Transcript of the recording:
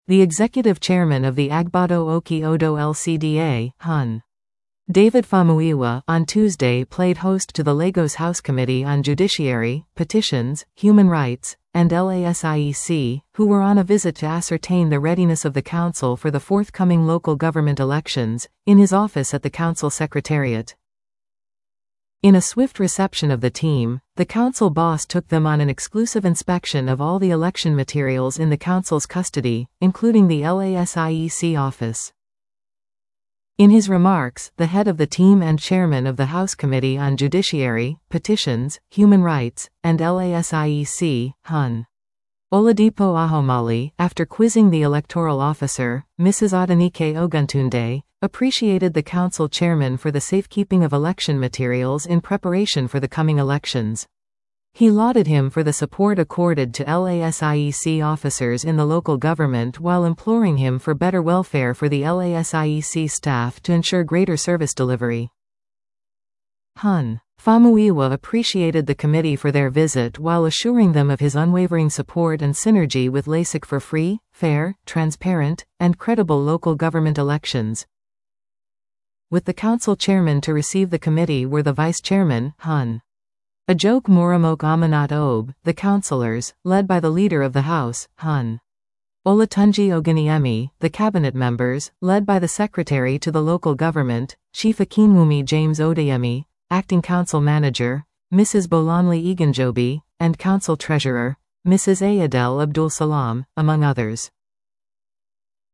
the executive chairman of the Agbado Oki Odo LCDA, Hun. David Famuyiwa, on Tuesday played host to the Lagos House Committee on Judiciary, Petitions, Human Rights, and LASIEC, who were on a visit to ascertain the readiness of the council for the forthcoming local government elections, in his office at the council secretariat. In a swift reception of the team, the council boss took them on an exclusive inspection of all the election materials in the council's custody, including the LASIEC office. In his remarks, the head of the team and chairman of the House Committee on Judiciary, Petitions, Human Rights, and LASIEC, Hun. Oladipo Ahomali, after quizzing the electoral officer, Mrs. Adenike Oguntunde, appreciated the council chairman for the safekeeping of election materials in preparation for the coming elections. He lauded him for the support accorded to LASIEC officers in the local government while imploring him for better welfare for the LASIEC staff to ensure greater service delivery. Hun. Famuyiwa appreciated the committee for their visit while assuring them of his unwavering support and synergy with LASIK for free, fair, transparent, and credible local government elections. With the council chairman to receive the committee were the vice chairman, Hun. Ajok Moramok Amanat Obe, the councillors, led by the leader of the House, Hun. Olatunji Oguniemi, the cabinet members, led by the secretary to the local government, Chief Akinwumi James Odeyemi, acting council manager, Mrs. Bolanle Iganjobi, and council treasurer, Mrs. Ayadel Abdul Salam, among others.